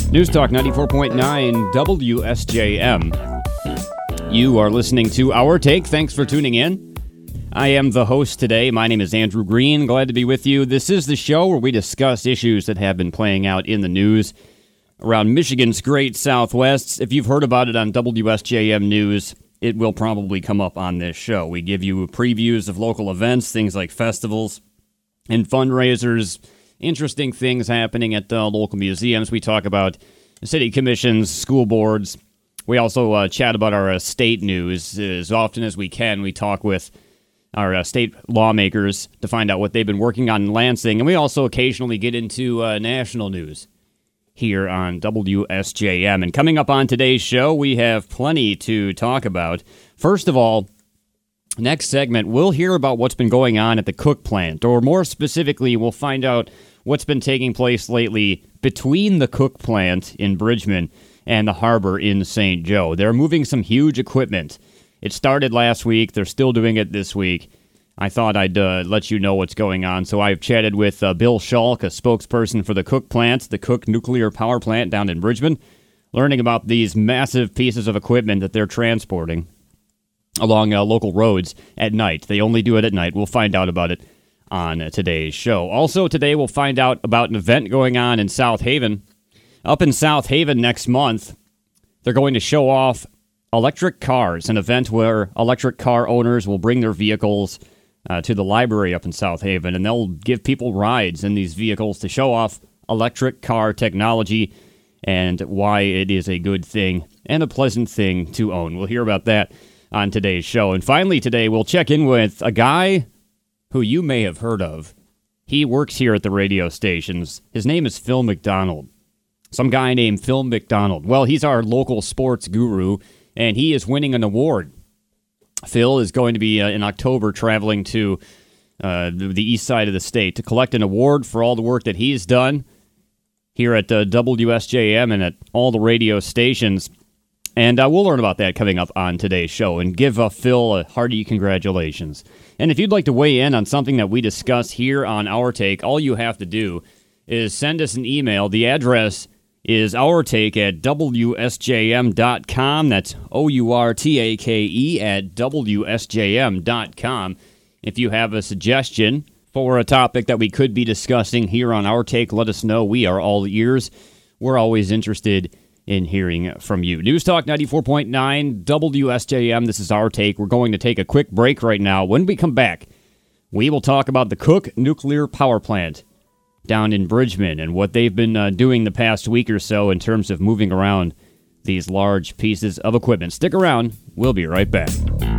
News Talk 94.9 WSJM. You are listening to Our Take. Thanks for tuning in. I am the host today. My name is Andrew Green. Glad to be with you. This is the show where we discuss issues that have been playing out in the news around Michigan's Great Southwest. If you've heard about it on WSJM News, it will probably come up on this show. We give you previews of local events, things like festivals and fundraisers, interesting things happening at the local museums. We talk about city commissions, school boards. We also chat about our state news. As often as we can, we talk with our state lawmakers to find out what they've been working on in Lansing. And we also occasionally get into national news here on WSJM. And coming up on today's show, we have plenty to talk about. First of all, next segment, we'll hear about what's been going on at the Cook plant, or more specifically, we'll find out what's been taking place lately between the Cook plant in Bridgman and the harbor in St. Joe. They're moving some huge equipment. It started last week. They're still doing it this week. I thought I'd let you know what's going on. So I've chatted with Bill Schalk, a spokesperson for the Cook plant, the Cook nuclear power plant down in Bridgman, learning about these massive pieces of equipment that they're transporting along local roads at night. They only do it at night. We'll find out about it on today's show. Also today, we'll find out about an event going on in South Haven. Up in South Haven next month, they're going to show off electric cars, an event where electric car owners will bring their vehicles to the library up in South Haven, and they'll give people rides in these vehicles to show off electric car technology and why it is a good thing and a pleasant thing to own. We'll hear about that on today's show. And finally today, we'll check in with a guy who you may have heard of. He works here at the radio stations. His name is Phil McDonald. Some guy named Phil McDonald. Well, he's our local sports guru, and he is winning an award. Phil is going to be, in October, traveling to the east side of the state to collect an award for all the work that he's done here at WSJM and at all the radio stations. And we'll learn about that coming up on today's show and give Phil a hearty congratulations. And if you'd like to weigh in on something that we discuss here on Our Take, all you have to do is send us an email. The address is ourtake@WSJM.com. That's OURTAKE at WSJM.com. If you have a suggestion for a topic that we could be discussing here on Our Take, let us know. We are all ears. We're always interested in hearing from you. News Talk 94.9 WSJM. This is Our Take. We're going to take a quick break right now. When we come back, we will talk about the Cook nuclear power plant down in Bridgman and what they've been doing the past week or so in terms of moving around these large pieces of equipment. Stick around. We'll be right back.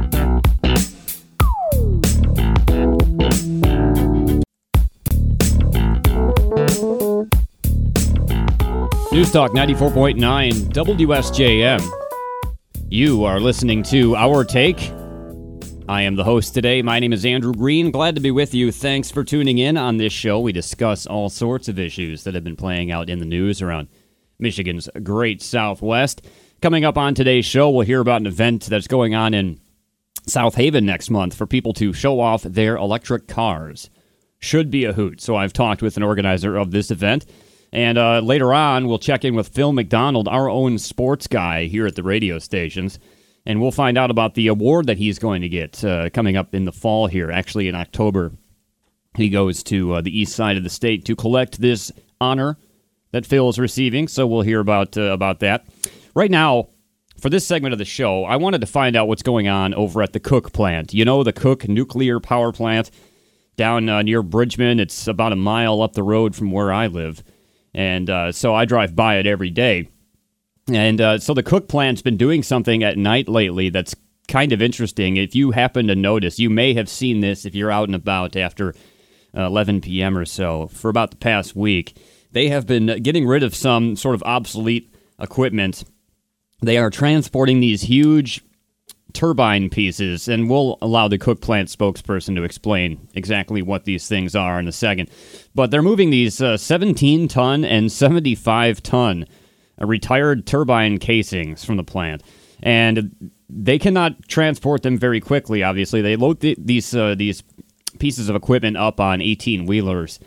News Talk 94.9 WSJM. You are listening to Our Take. I am the host today. My name is Andrew Green. Glad to be with you. Thanks for tuning in on this show. We discuss all sorts of issues that have been playing out in the news around Michigan's Great Southwest. Coming up on today's show, we'll hear about an event that's going on in South Haven next month for people to show off their electric cars. Should be a hoot. So I've talked with an organizer of this event. And later on, we'll check in with Phil McDonald, our own sports guy here at the radio stations. And we'll find out about the award that he's going to get coming up in the fall here, actually in October. He goes to the east side of the state to collect this honor that Phil is receiving, so we'll hear about that. Right now, for this segment of the show, I wanted to find out what's going on over at the Cook plant. You know, the Cook nuclear power plant down near Bridgman. It's about a mile up the road from where I live, and so I drive by it every day. And so the Cook plant's been doing something at night lately that's kind of interesting. If you happen to notice, you may have seen this if you're out and about after 11 p.m. or so. For about the past week, they have been getting rid of some sort of obsolete equipment. They are transporting these huge turbine pieces, and we'll allow the Cook plant spokesperson to explain exactly what these things are in a second. But they're moving these 17-ton and 75-ton retired turbine casings from the plant, and they cannot transport them very quickly. Obviously, they load these pieces of equipment up on 18-wheelers,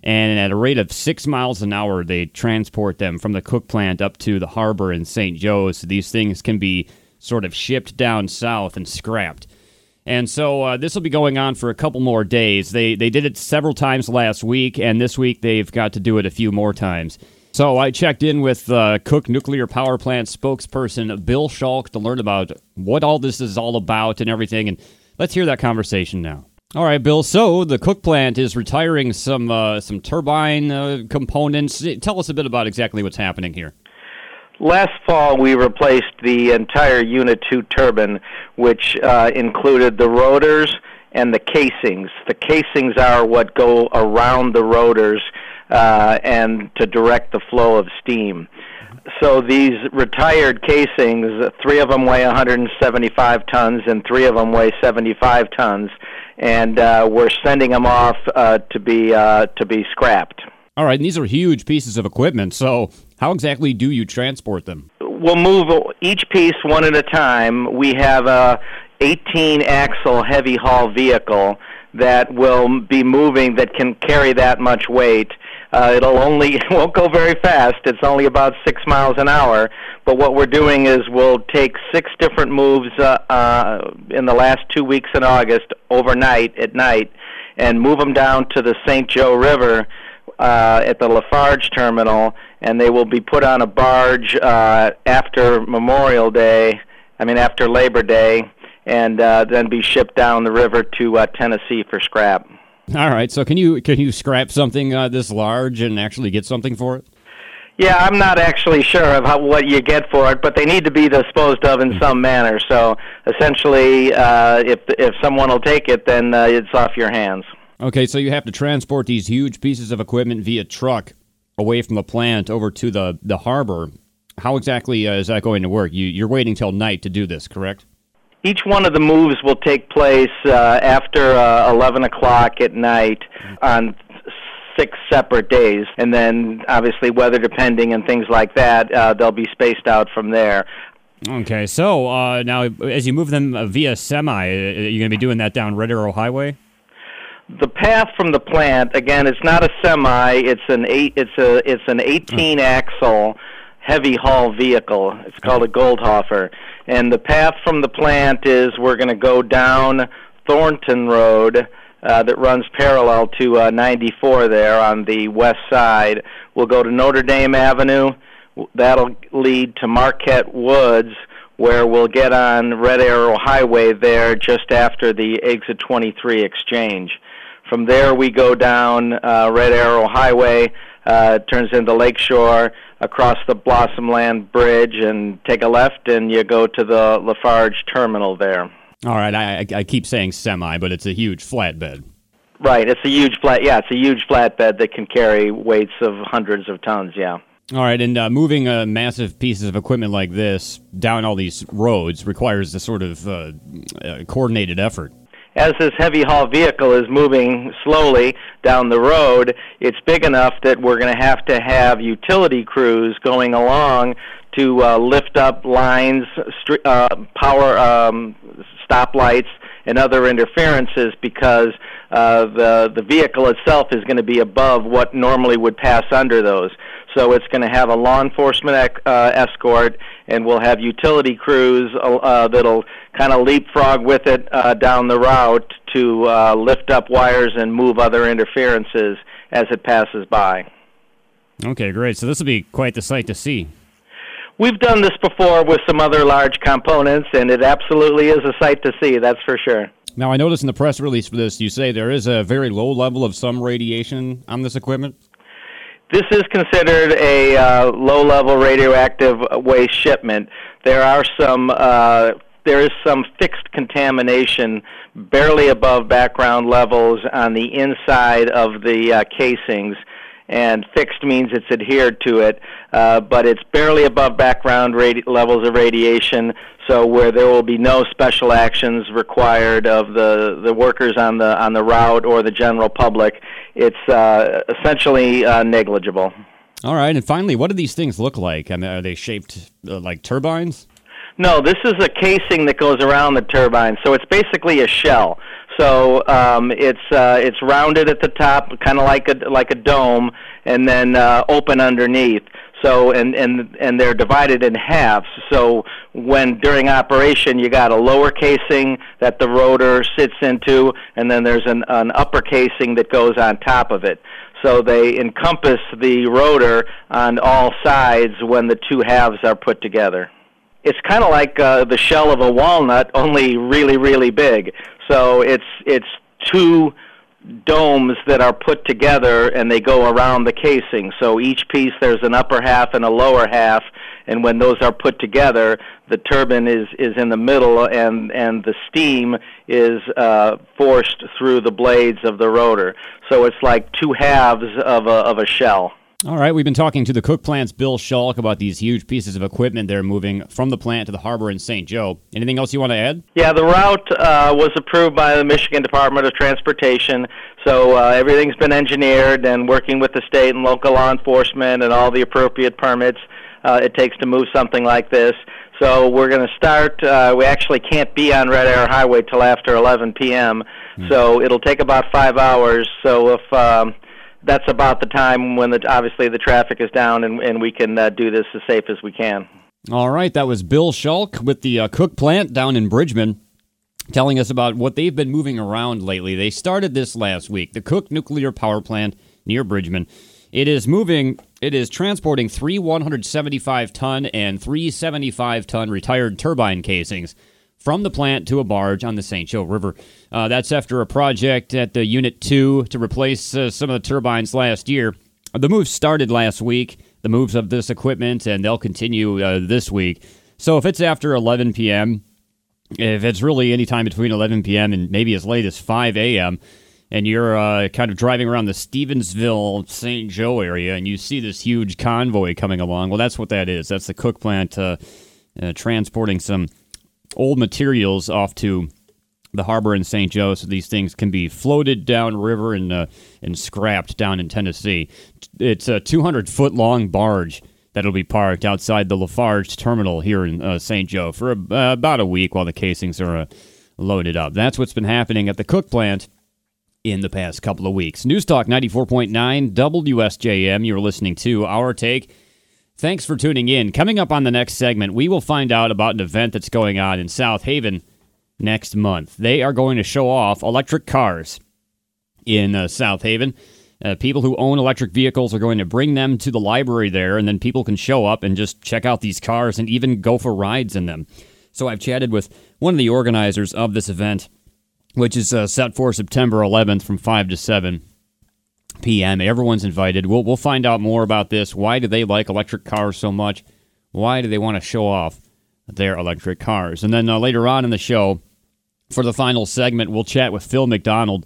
And at a rate of 6 miles an hour, they transport them from the Cook plant up to the harbor in St. Joe. So these things can be sort of shipped down south and scrapped. And so this will be going on for a couple more days. They did it several times last week, and this week they've got to do it a few more times. So I checked in with Cook Nuclear Power Plant spokesperson Bill Schalk to learn about what all this is all about and everything. And let's hear that conversation now. All right, Bill. So the Cook plant is retiring some turbine components. Tell us a bit about exactly what's happening here. Last fall, we replaced the entire Unit 2 turbine, which included the rotors and the casings. The casings are what go around the rotors and to direct the flow of steam. So these retired casings, 3 of them weigh 175 tons and 3 of them weigh 75 tons, and we're sending them off to be scrapped. All right, and these are huge pieces of equipment, so how exactly do you transport them? We'll move each piece one at a time. We have a 18-axle heavy haul vehicle that will be moving, that can carry that much weight. It won't go very fast. It's only about 6 miles an hour. But what we're doing is we'll take 6 different moves in the last 2 weeks in August, overnight, at night, and move them down to the St. Joe River at the Lafarge terminal, and they will be put on a barge after Labor Day, and then be shipped down the river to Tennessee for scrap. All right, so can you scrap something this large and actually get something for it? Yeah, I'm not actually sure of what you get for it, but they need to be disposed of in some manner. So essentially, if someone will take it, then it's off your hands. Okay, so you have to transport these huge pieces of equipment via truck away from the plant over to the harbor. How exactly is that going to work? You're waiting till night to do this, correct? Each one of the moves will take place after 11 o'clock at night on 6 separate days. And then, obviously, weather depending and things like that, they'll be spaced out from there. Okay, so now as you move them via semi, are you going to be doing that down Red Arrow Highway? The path from the plant, again, it's not a semi. It's an 18-axle heavy haul vehicle. It's called a Goldhofer. And the path from the plant is we're going to go down Thornton Road that runs parallel to 94 there on the west side. We'll go to Notre Dame Avenue. That'll lead to Marquette Woods, where we'll get on Red Arrow Highway there just after the Exit 23 exchange. From there we go down Red Arrow Highway, turns into Lakeshore, across the Blossomland Bridge, and take a left, and you go to the Lafarge terminal there. All right, I keep saying semi, but it's a huge flatbed. Right, it's a huge flatbed that can carry weights of hundreds of tons, yeah. All right, and moving massive pieces of equipment like this down all these roads requires a sort of coordinated effort. As this heavy haul vehicle is moving slowly down the road, it's big enough that we're going to have utility crews going along to lift up lines, power stoplights, and other interferences, because the vehicle itself is going to be above what normally would pass under those. So it's going to have a law enforcement escort, and we'll have utility crews that'll kind of leapfrog with it down the route to lift up wires and move other interferences as it passes by. Okay, great. So this will be quite the sight to see. We've done this before with some other large components, and it absolutely is a sight to see, that's for sure. Now, I noticed in the press release for this, you say there is a very low level of some radiation on this equipment? This is considered a low-level radioactive waste shipment. There is some fixed contamination barely above background levels on the inside of the casings, and fixed means it's adhered to it, but it's barely above background levels of radiation, so where there will be no special actions required of the workers on the route or the general public. It's essentially negligible. All right, and finally, what do these things look like? I mean, are they shaped like turbines? No, this is a casing that goes around the turbine, so it's basically a shell. So it's rounded at the top, kind of like a dome, and then open underneath. So and they're divided in halves. So when during operation you got a lower casing that the rotor sits into, and then there's an upper casing that goes on top of it. So they encompass the rotor on all sides when the two halves are put together. It's kind of like the shell of a walnut, only really, really big. So it's two domes that are put together, and they go around the casing. So each piece, there's an upper half and a lower half, and when those are put together, the turbine is in the middle, and the steam is forced through the blades of the rotor. So it's like two halves of a shell. All right, we've been talking to the Cook Plant's Bill Schulk about these huge pieces of equipment they're moving from the plant to the harbor in St. Joe. Anything else you want to add? Yeah, the route was approved by the Michigan Department of Transportation, so everything's been engineered, and working with the state and local law enforcement and all the appropriate permits it takes to move something like this. So we're going to start, we actually can't be on Red Air Highway till after 11 p.m., so it'll take about 5 hours. So if that's about the time when obviously the traffic is down, and we can do this as safe as we can. All right, that was Bill Schulk with the Cook Plant down in Bridgman, telling us about what they've been moving around lately. They started this last week, the Cook Nuclear Power Plant near Bridgman. It is transporting three 175-ton and three 75-ton retired turbine casings from the plant to a barge on the St. Joe River. That's after a project at the Unit 2 to replace some of the turbines last year. The move started last week, the moves of this equipment, and they'll continue this week. So if it's after 11 p.m., if it's really any time between 11 p.m. and maybe as late as 5 a.m., and you're kind of driving around the Stevensville, St. Joe area, and you see this huge convoy coming along, well, that's what that is. That's the Cook Plant transporting some old materials off to the harbor in St. Joe, so these things can be floated downriver and scrapped down in Tennessee. It's a 200-foot-long barge that'll be parked outside the Lafarge terminal here in St. Joe for about a week while the casings are loaded up. That's what's been happening at the Cook Plant in the past couple of weeks. News Talk 94.9 WSJM. You're listening to Our Take. Thanks for tuning in. Coming up on the next segment, we will find out about an event that's going on in South Haven next month. They are going to show off electric cars in South Haven. People who own electric vehicles are going to bring them to the library there, and then people can show up and just check out these cars and even go for rides in them. So I've chatted with one of the organizers of this event, which is set for September 11th from 5 to 7 p.m. Everyone's invited. We'll find out more about this. Why do they like electric cars so much? Why do they want to show off their electric cars? And then later on in the show, for the final segment, we'll chat with Phil McDonald,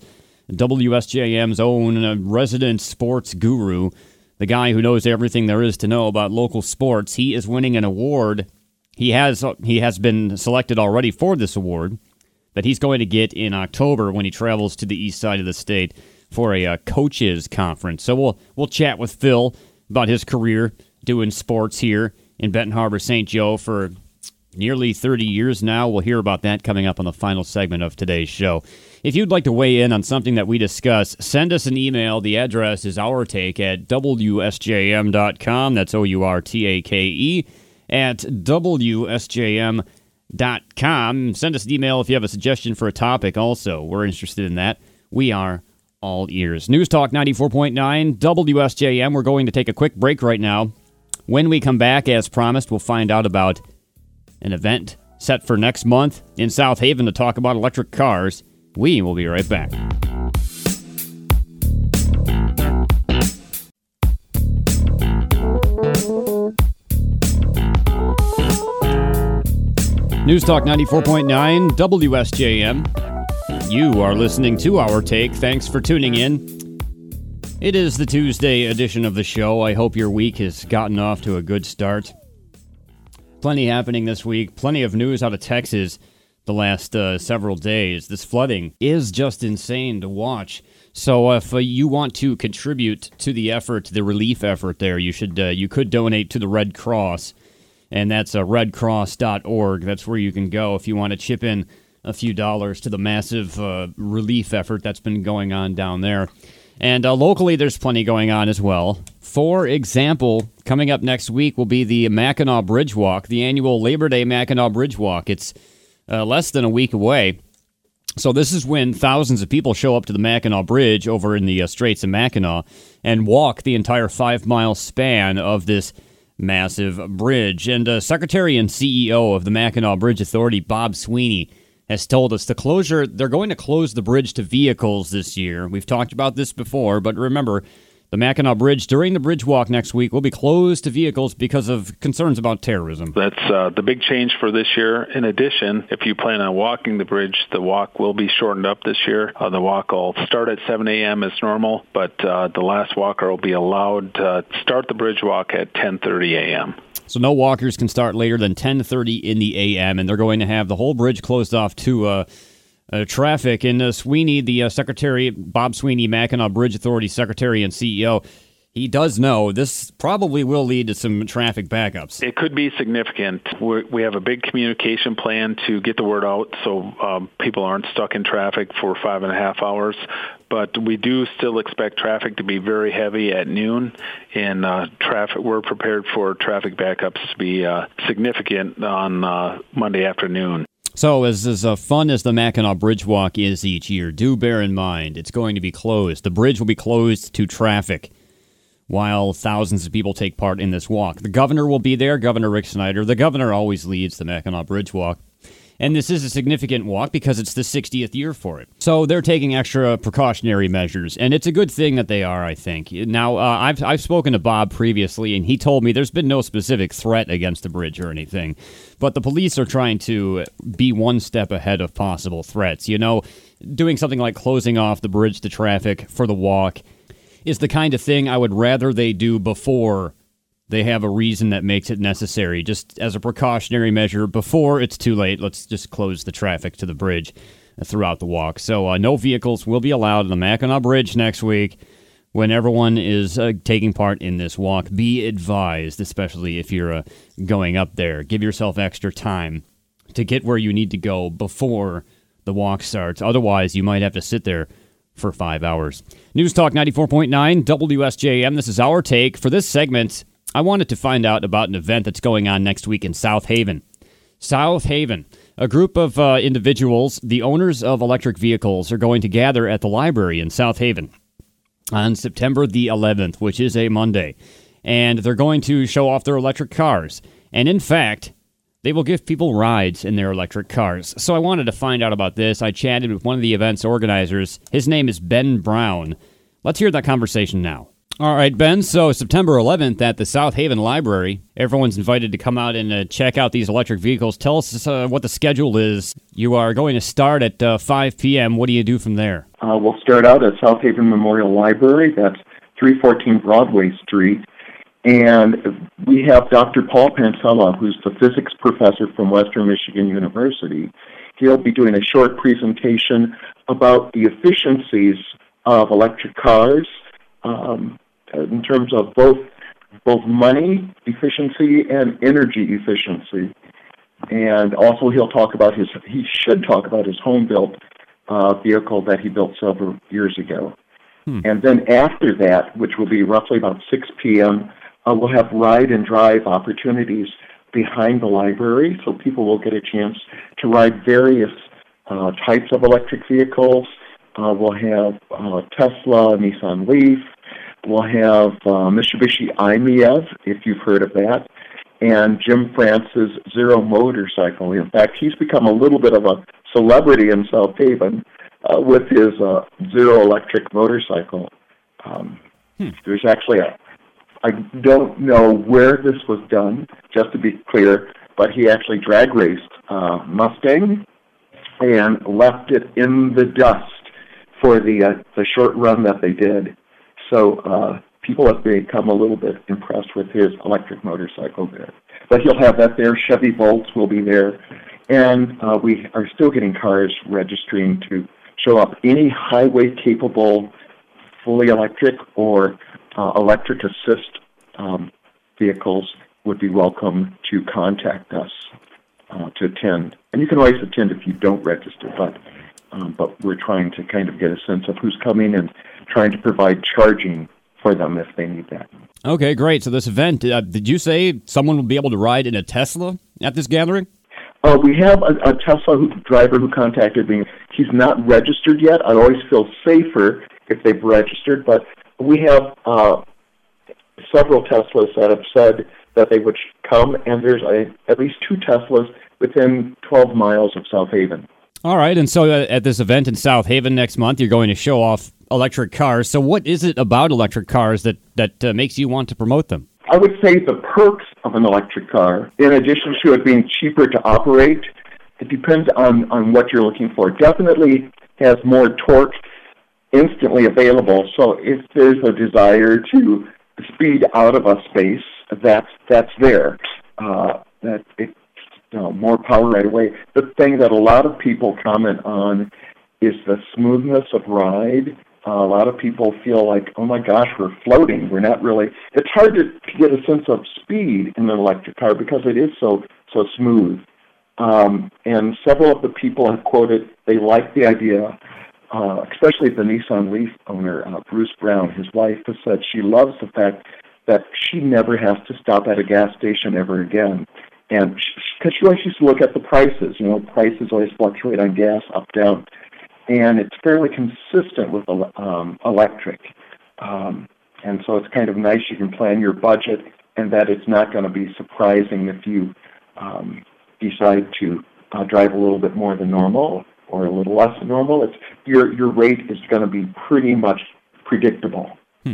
WSJM's own resident sports guru, the guy who knows everything there is to know about local sports. He is winning an award. He has been selected already for this award that he's going to get in October when he travels to the east side of the state for a coaches conference. So we'll chat with Phil about his career doing sports here in Benton Harbor, St. Joe for nearly 30 years now. We'll hear about that coming up on the final segment of today's show. If you'd like to weigh in on something that we discuss, send us an email. The address is ourtake@wsjm.com. That's OURTAKE at WSJM.com. Send us an email if you have a suggestion for a topic also. We're interested in that. We are all ears. News Talk 94.9 WSJM. We're going to take a quick break right now. When we come back, as promised, we'll find out about an event set for next month in South Haven to talk about electric cars. We will be right back. News Talk 94.9 WSJM. You are listening to Our Take. Thanks for tuning in. It is the Tuesday edition of the show. I hope your week has gotten off to a good start. Plenty happening this week. Plenty of news out of Texas the last several days. This flooding is just insane to watch. So if you want to contribute to the effort, the relief effort there, you could donate to the Red Cross, and that's redcross.org. That's where you can go if you want to chip in a few dollars to the massive relief effort that's been going on down there. And locally, there's plenty going on as well. For example, coming up next week will be the Mackinac Bridge Walk, the annual Labor Day Mackinac Bridge Walk. It's less than a week away. So this is when thousands of people show up to the Mackinac Bridge over in the Straits of Mackinac and walk the entire 5-mile span of this massive bridge. And Secretary and CEO of the Mackinac Bridge Authority, Bob Sweeney, has told us they're going to close the bridge to vehicles this year. We've talked about this before, but remember, the Mackinac Bridge during the bridge walk next week will be closed to vehicles because of concerns about terrorism. That's the big change for this year. In addition, if you plan on walking the bridge, the walk will be shortened up this year. The walk will start at 7 a.m. as normal, but the last walker will be allowed to start the bridge walk at 10:30 a.m. So no walkers can start later than 10:30 in the a.m., and they're going to have the whole bridge closed off to traffic. And Sweeney, the Secretary, Bob Sweeney, Mackinac Bridge Authority Secretary and CEO, he does know this probably will lead to some traffic backups. It could be significant. We have a big communication plan to get the word out so people aren't stuck in traffic for 5.5 hours. But we do still expect traffic to be very heavy at noon, and we're prepared for traffic backups to be significant on Monday afternoon. So as fun as the Mackinac Bridge Walk is each year, do bear in mind it's going to be closed. The bridge will be closed to traffic while thousands of people take part in this walk. The governor will be there, Governor Rick Snyder. The governor always leads the Mackinac Bridge Walk. And this is a significant walk because it's the 60th year for it. So they're taking extra precautionary measures, and it's a good thing that they are, I think. Now, I've spoken to Bob previously, and he told me there's been no specific threat against the bridge or anything. But the police are trying to be one step ahead of possible threats. You know, doing something like closing off the bridge to traffic for the walk is the kind of thing I would rather they do before they have a reason that makes it necessary. Just as a precautionary measure, before it's too late, let's just close the traffic to the bridge throughout the walk. So no vehicles will be allowed on the Mackinac Bridge next week when everyone is taking part in this walk. Be advised, especially if you're going up there. Give yourself extra time to get where you need to go before the walk starts. Otherwise, you might have to sit there for 5 hours. News Talk 94.9 WSJM. This is Our Take. For this segment, I wanted to find out about an event that's going on next week in South Haven. South Haven. A group of individuals, the owners of electric vehicles, are going to gather at the library in South Haven on September the 11th, which is a Monday. And they're going to show off their electric cars. And in fact, they will give people rides in their electric cars. So I wanted to find out about this. I chatted with one of the event's organizers. His name is Ben Brown. Let's hear that conversation now. All right, Ben, so September 11th at the South Haven Library, everyone's invited to come out and check out these electric vehicles. Tell us what the schedule is. You are going to start at 5 p.m. What do you do from there? We'll start out at South Haven Memorial Library. That's 314 Broadway Street. And we have Dr. Paul Pansella, who's the physics professor from Western Michigan University. He'll be doing a short presentation about the efficiencies of electric cars in terms of both money efficiency and energy efficiency. And also he should talk about his home-built vehicle that he built several years ago. And then after that, which will be roughly about 6 p.m., we'll have ride and drive opportunities behind the library, so people will get a chance to ride various types of electric vehicles. We'll have Tesla, Nissan Leaf. We'll have Mitsubishi i-MiEV, if you've heard of that, and Jim France's Zero motorcycle. In fact, he's become a little bit of a celebrity in South Haven with his Zero electric motorcycle. There's actually I don't know where this was done, just to be clear, but he actually drag raced Mustang and left it in the dust for the short run that they did. So people have become a little bit impressed with his electric motorcycle there. But he'll have that there. Chevy Volts will be there. And we are still getting cars registering to show up. Any highway-capable, fully electric or electric assist vehicles would be welcome to contact us. to attend. And you can always attend if you don't register, but we're trying to kind of get a sense of who's coming and trying to provide charging for them if they need that. Okay, great. So this event, did you say someone will be able to ride in a Tesla at this gathering? We have a Tesla driver who contacted me. He's not registered yet. I always feel safer if they've registered, but we have several Teslas that have said that they would come, and there's at least 2 Teslas within 12 miles of South Haven. All right, and so at this event in South Haven next month, you're going to show off electric cars. So what is it about electric cars that makes you want to promote them? I would say the perks of an electric car, in addition to it being cheaper to operate, it depends on what you're looking for. Definitely has more torque instantly available. So if there's a desire to speed out of a space, that's there. More power right away. The thing that a lot of people comment on is the smoothness of ride. A lot of people feel like, oh my gosh, we're floating. We're not really. It's hard to get a sense of speed in an electric car because it is so smooth. And several of the people have quoted they like the idea, especially the Nissan Leaf owner, Bruce Brown. His wife has said she loves the fact that she never has to stop at a gas station ever again. And because she always used to look at the prices. Prices always fluctuate on gas, up, down. And it's fairly consistent with electric. And so it's kind of nice you can plan your budget and that it's not going to be surprising if you decide to drive a little bit more than normal or a little less than normal. Your rate is going to be pretty much predictable.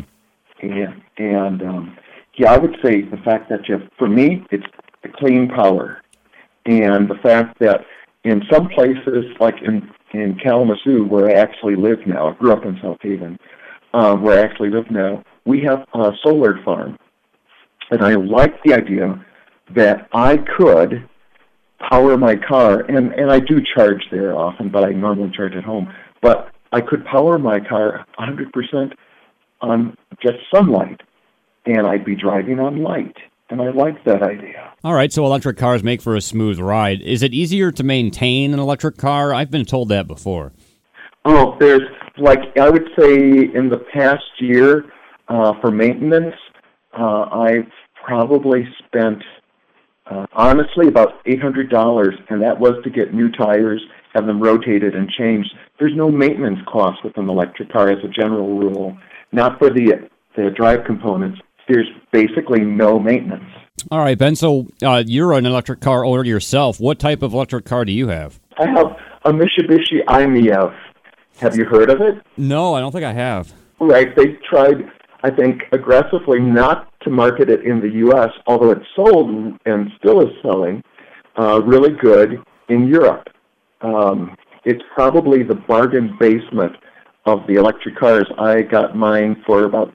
And I would say the fact that for me, it's the clean power. And the fact that in some places, like in Kalamazoo, where I actually live now, I grew up in South Haven, where I actually live now, we have a solar farm. And I like the idea that I could power my car, and I do charge there often, but I normally charge at home, but I could power my car 100% on just sunlight, and I'd be driving on light. And I like that idea. All right, so electric cars make for a smooth ride. Is it easier to maintain an electric car? I've been told that before. Oh, there's, I would say in the past year, for maintenance, I've probably spent, honestly, about $800, and that was to get new tires, have them rotated and changed. There's no maintenance cost with an electric car as a general rule, not for the drive components. There's basically no maintenance. All right, Ben, so you're an electric car owner yourself. What type of electric car do you have? I have a Mitsubishi i-MiEV. Have you heard of it? No, I don't think I have. Right. They tried, I think, aggressively not to market it in the U.S., although it's sold and still is selling really good in Europe. It's probably the bargain basement of the electric cars. I got mine for about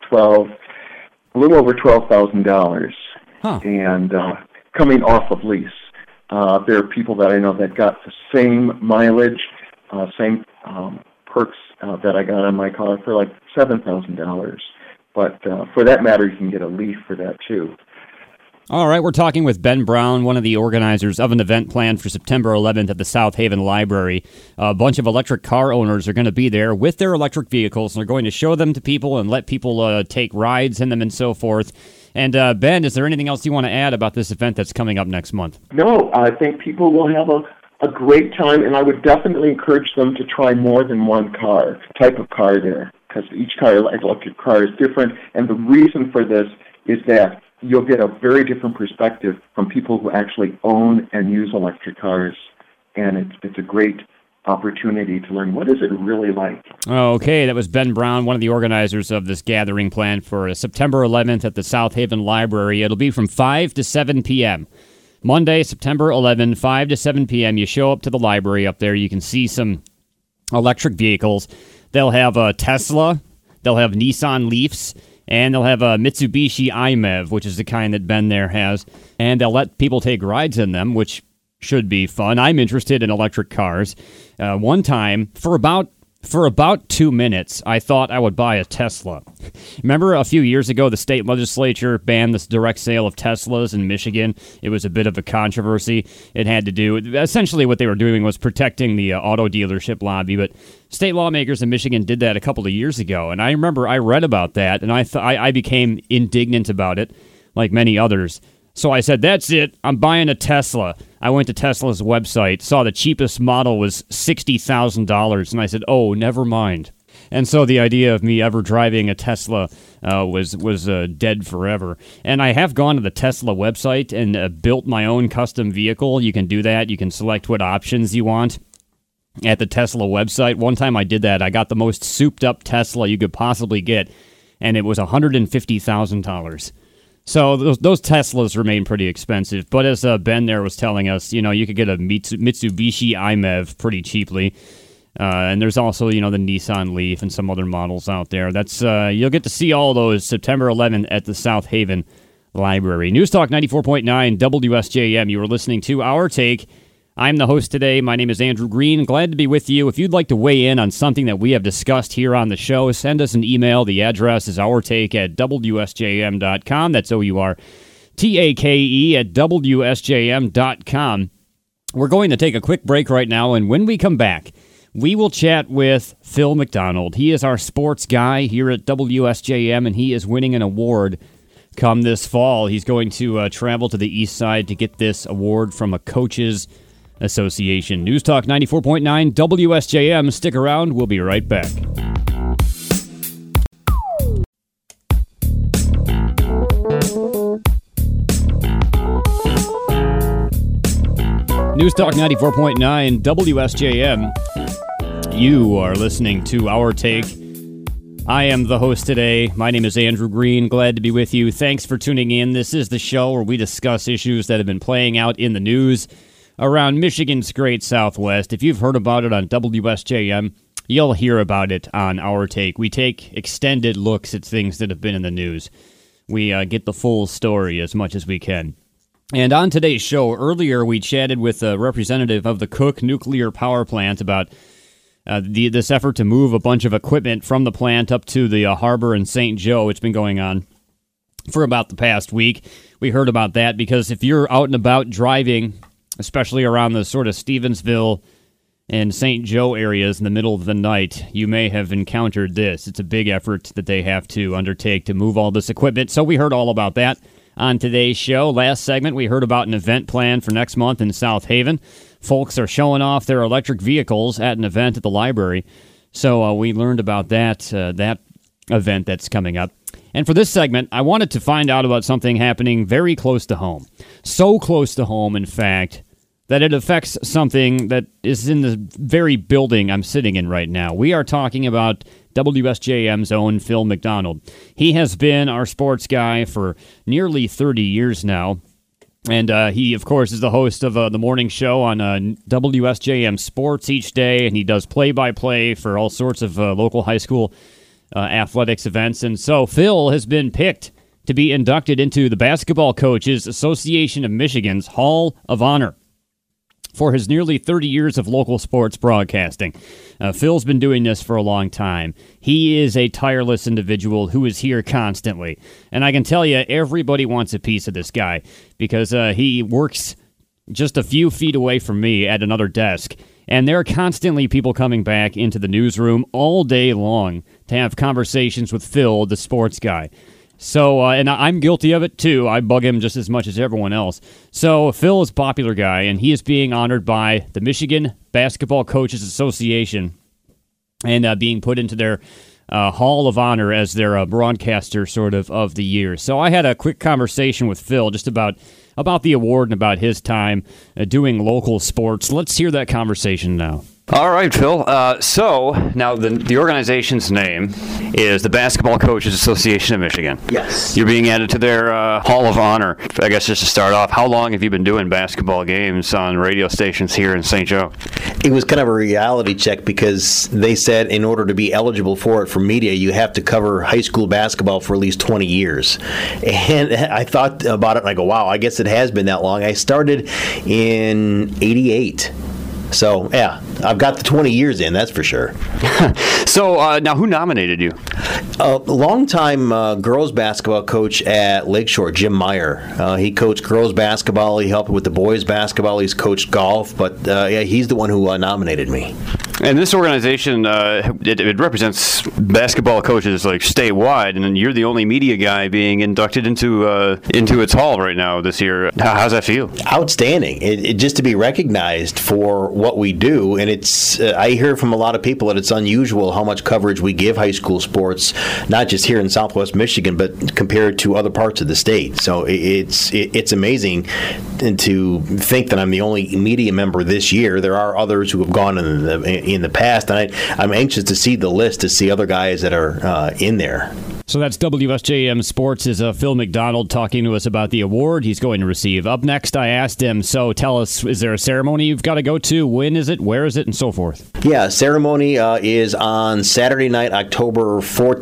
a little over $12,000, and coming off of lease. There are people that I know that got the same mileage, same perks that I got on my car for like $7,000. But for that matter, you can get a Leaf for that too. All right, we're talking with Ben Brown, one of the organizers of an event planned for September 11th at the South Haven Library. A bunch of electric car owners are going to be there with their electric vehicles, and they're going to show them to people and let people take rides in them and so forth. And Ben, is there anything else you want to add about this event that's coming up next month? No, I think people will have a great time, and I would definitely encourage them to try more than one type of car there, because each electric car is different. And the reason for this is that you'll get a very different perspective from people who actually own and use electric cars, and it's a great opportunity to learn what is it really like. Okay, that was Ben Brown, one of the organizers of this gathering planned for September 11th at the South Haven Library. It'll be from 5 to 7 p.m. Monday, September 11, 5 to 7 p.m. You show up to the library up there. You can see some electric vehicles. They'll have a Tesla. They'll have Nissan Leafs. And they'll have a Mitsubishi i-MiEV, which is the kind that Ben there has. And they'll let people take rides in them, which should be fun. I'm interested in electric cars. One time, for about For about 2 minutes, I thought I would buy a Tesla. Remember a few years ago, the state legislature banned this direct sale of Teslas in Michigan? It was a bit of a controversy. It had to do, essentially what they were doing was protecting the auto dealership lobby, but state lawmakers in Michigan did that a couple of years ago, and I remember I read about that, and I became indignant about it, like many others. So I said, that's it, I'm buying a Tesla. I went to Tesla's website, saw the cheapest model was $60,000, and I said, oh, never mind. And so the idea of me ever driving a Tesla was dead forever. And I have gone to the Tesla website and built my own custom vehicle. You can do that. You can select what options you want at the Tesla website. One time I did that. I got the most souped-up Tesla you could possibly get, and it was $150,000. So those Teslas remain pretty expensive. But as Ben there was telling us, you could get a Mitsubishi i-MiEV pretty cheaply. And there's also, the Nissan Leaf and some other models out there. That's you'll get to see all those September 11th at the South Haven Library. News Talk 94.9 WSJM. You were listening to Our Take. I'm the host today. My name is Andrew Green. Glad to be with you. If you'd like to weigh in on something that we have discussed here on the show, send us an email. The address is ourtake@wsjm.com. That's OURTAKE@wsjm.com. We're going to take a quick break right now, and when we come back, we will chat with Phil McDonald. He is our sports guy here at WSJM, and he is winning an award come this fall. He's going to travel to the east side to get this award from a coaches association. News Talk 94.9 WSJM. Stick around. We'll be right back. News Talk 94.9 WSJM. You are listening to Our Take. I am the host today. My name is Andrew Green. Glad to be with you. Thanks for tuning in. This is the show where we discuss issues that have been playing out in the news around Michigan's great Southwest. If you've heard about it on WSJM, you'll hear about it on Our Take. We take extended looks at things that have been in the news. We get the full story as much as we can. And on today's show, earlier we chatted with a representative of the Cook Nuclear Power Plant about this effort to move a bunch of equipment from the plant up to the harbor in St. Joe. It's been going on for about the past week. We heard about that because if you're out and about driving, especially around the sort of Stevensville and St. Joe areas in the middle of the night, you may have encountered this. It's a big effort that they have to undertake to move all this equipment. So we heard all about that on today's show. Last segment, we heard about an event plan for next month in South Haven. Folks are showing off their electric vehicles at an event at the library. So we learned about that event that's coming up. And for this segment, I wanted to find out about something happening very close to home. So close to home, in fact, that it affects something that is in the very building I'm sitting in right now. We are talking about WSJM's own Phil McDonald. He has been our sports guy for nearly 30 years now. And he, of course, is the host of the morning show on WSJM Sports each day, and he does play-by-play for all sorts of local high school athletics events. And so Phil has been picked to be inducted into the Basketball Coaches Association of Michigan's Hall of Honor for his nearly 30 years of local sports broadcasting. Phil's been doing this for a long time. He is a tireless individual who is here constantly. And I can tell you, everybody wants a piece of this guy because he works just a few feet away from me at another desk. And there are constantly people coming back into the newsroom all day long to have conversations with Phil, the sports guy. So, and I'm guilty of it too. I bug him just as much as everyone else. So, Phil is a popular guy, and he is being honored by the Michigan Basketball Coaches Association and being put into their Hall of Honor as their broadcaster sort of the year. So, I had a quick conversation with Phil just about the award and about his time doing local sports. Let's hear that conversation now. All right, Phil. So now the organization's name is the Basketball Coaches Association of Michigan. Yes. You're being added to their Hall of Honor. I guess just to start off, how long have you been doing basketball games on radio stations here in St. Joe? It was kind of a reality check because they said in order to be eligible for it for media, you have to cover high school basketball for at least 20 years. And I thought about it and I go, wow, I guess it has been that long. I started in 88. So, yeah, I've got the 20 years in, that's for sure. So, now who nominated you? A longtime girls basketball coach at Lakeshore, Jim Meyer. He coached girls basketball. He helped with the boys basketball. He's coached golf. But, yeah, he's the one who nominated me. And this organization, it represents basketball coaches like statewide, and you're the only media guy being inducted into its hall right now this year. How's that feel? Outstanding. It just to be recognized for what we do, and it's I hear from a lot of people that it's unusual how much coverage we give high school sports, not just here in Southwest Michigan, but compared to other parts of the state. So it's amazing to think that I'm the only media member this year. There are others who have gone in the past, and I'm anxious to see the list, to see other guys that are in there. So that's WSJM Sports' Phil McDonald talking to us about the award he's going to receive. Up next, I asked him, so tell us, is there a ceremony you've got to go to? When is it? Where is it? And so forth. Yeah, ceremony is on Saturday night, October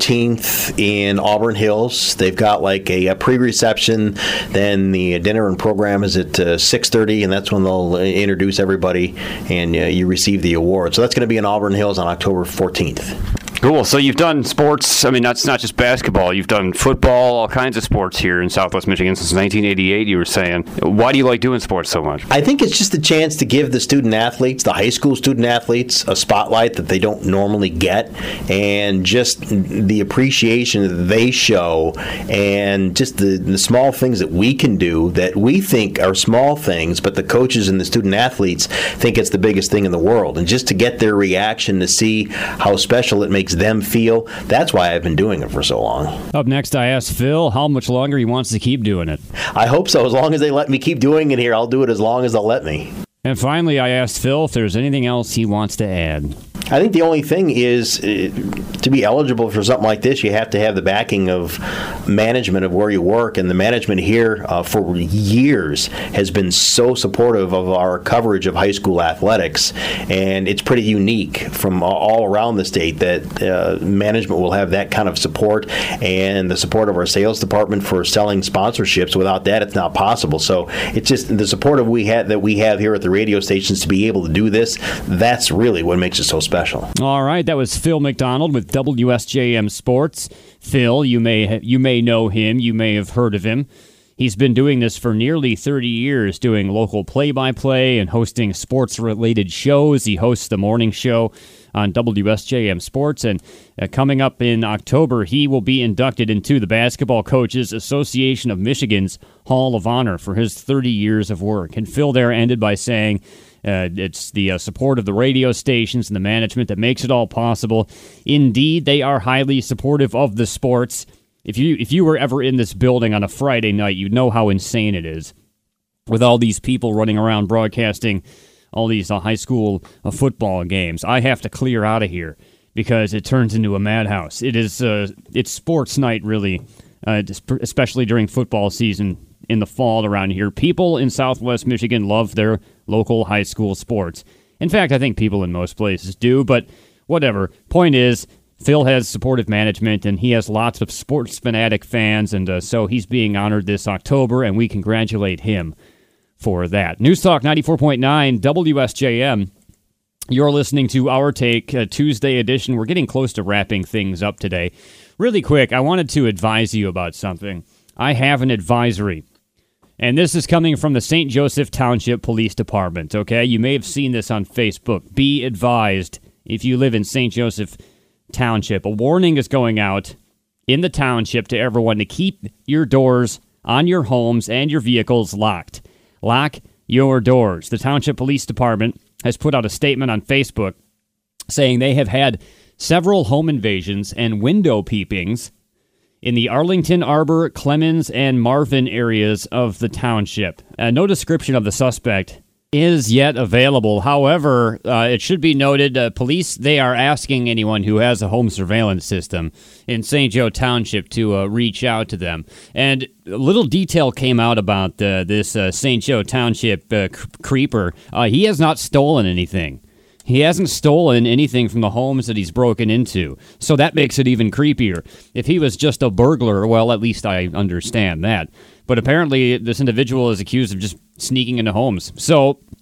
14th in Auburn Hills. They've got like a pre-reception. Then the dinner and program is at 6:30, and that's when they'll introduce everybody, and you receive the award. So that's going to be in Auburn Hills on October 14th. Cool. So you've done sports. I mean, that's not just basketball. You've done football, all kinds of sports here in Southwest Michigan since 1988, you were saying. Why do you like doing sports so much? I think it's just a chance to give the student athletes, the high school student athletes, a spotlight that they don't normally get, and just the appreciation that they show, and just the small things that we can do that we think are small things, but the coaches and the student athletes think it's the biggest thing in the world. And just to get their reaction, to see how special it makes them feel, that's why I've been doing it for so long. Up next, I asked Phil how much longer he wants to keep doing it. I hope so. As long as they let me keep doing it here, I'll do it as long as they'll let me. And finally, I asked Phil if there's anything else he wants to add. I think the only thing is, to be eligible for something like this, you have to have the backing of management of where you work. And the management here for years has been so supportive of our coverage of high school athletics. And it's pretty unique from all around the state that management will have that kind of support, and the support of our sales department for selling sponsorships. Without that, it's not possible. So it's just the support that we have here at the radio stations to be able to do this. That's really what makes it so special. All right, that was Phil McDonald with WSJM Sports. Phil, you may know him, you may have heard of him. He's been doing this for nearly 30 years, doing local play-by-play and hosting sports-related shows. He hosts the morning show on WSJM Sports, and coming up in October, he will be inducted into the Basketball Coaches Association of Michigan's Hall of Honor for his 30 years of work. And Phil there ended by saying, it's the support of the radio stations and the management that makes it all possible. Indeed, they are highly supportive of the sports. If you were ever in this building on a Friday night, you'd know how insane it is, with all these people running around broadcasting all these high school football games. I have to clear out of here because it turns into a madhouse. It's sports night, really, especially during football season in the fall around here. People in Southwest Michigan love their local high school sports. In fact, I think people in most places do, but whatever. Point is, Phil has supportive management, and he has lots of sports fanatic fans, and so he's being honored this October, and we congratulate him for that. News Talk 94.9 WSJM. You're listening to Our Take, Tuesday edition. We're getting close to wrapping things up today. Really quick, I wanted to advise you about something. I have an advisory, and this is coming from the St. Joseph Township Police Department, okay? You may have seen this on Facebook. Be advised if you live in St. Joseph Township. A warning is going out in the township to everyone to keep your doors on your homes and your vehicles locked. Lock your doors. The Township Police Department has put out a statement on Facebook saying they have had several home invasions and window peepings in the Arlington, Arbor, Clemens, and Marvin areas of the township. No description of the suspect is yet available. However, it should be noted, police, they are asking anyone who has a home surveillance system in St. Joe Township to reach out to them. And a little detail came out about this St. Joe Township creeper. He has not stolen anything. He hasn't stolen anything from the homes that he's broken into, so that makes it even creepier. If he was just a burglar, well, at least I understand that. But apparently, this individual is accused of just sneaking into homes. So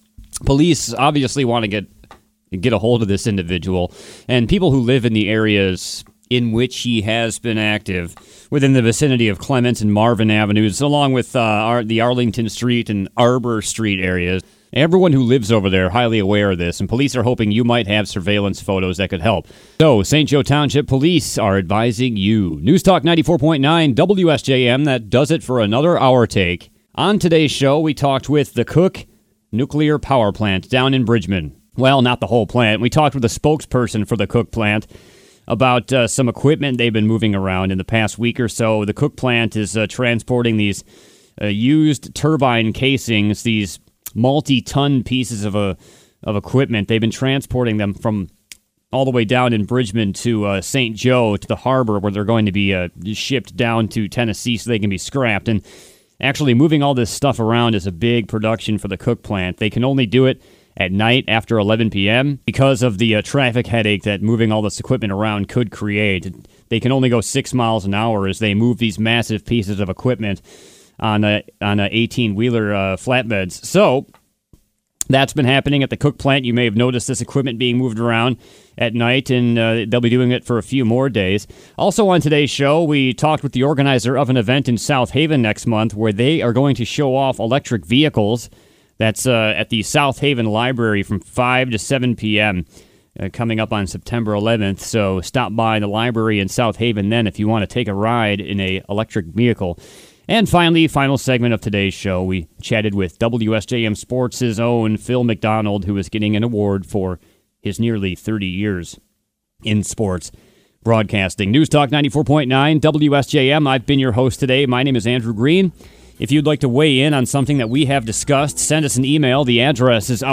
Police obviously want to get a hold of this individual, and people who live in the areas in which he has been active within the vicinity of Clements and Marvin Avenues, along with the Arlington Street and Arbor Street areas. Everyone who lives over there highly aware of this, and police are hoping you might have surveillance photos that could help. So, St. Joe Township Police are advising you. News Talk 94.9 WSJM, that does it for another Hour Take. On today's show, we talked with the Cook Nuclear Power Plant down in Bridgman. Well, not the whole plant. We talked with a spokesperson for the Cook plant about some equipment they've been moving around in the past week or so. The Cook plant is transporting these used turbine casings, these multi-ton pieces of equipment. They've been transporting them from all the way down in Bridgman to St. Joe, to the harbor, where they're going to be shipped down to Tennessee so they can be scrapped. And actually moving all this stuff around is a big production for the Cook plant. They can only do it at night after 11 p.m. because of the traffic headache that moving all this equipment around could create. They can only go 6 miles an hour as they move these massive pieces of equipment on a 18-wheeler flatbeds. So that's been happening at the Cook plant. You may have noticed this equipment being moved around at night, and they'll be doing it for a few more days. Also on today's show, we talked with the organizer of an event in South Haven next month where they are going to show off electric vehicles. That's at the South Haven Library from 5 to 7 p.m. Coming up on September 11th. So stop by the library in South Haven then if you want to take a ride in an electric vehicle. And finally, final segment of today's show, we chatted with WSJM Sports' own Phil McDonald, who is getting an award for his nearly 30 years in sports broadcasting. News Talk 94.9 WSJM. I've been your host today. My name is Andrew Green. If you'd like to weigh in on something that we have discussed, send us an email. The address is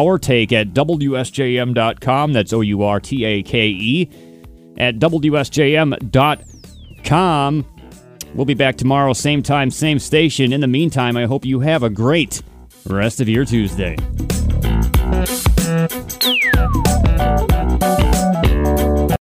ourtake@wsjm.com. That's OURTAKE at WSJM.com. We'll be back tomorrow, same time, same station. In the meantime, I hope you have a great rest of your Tuesday.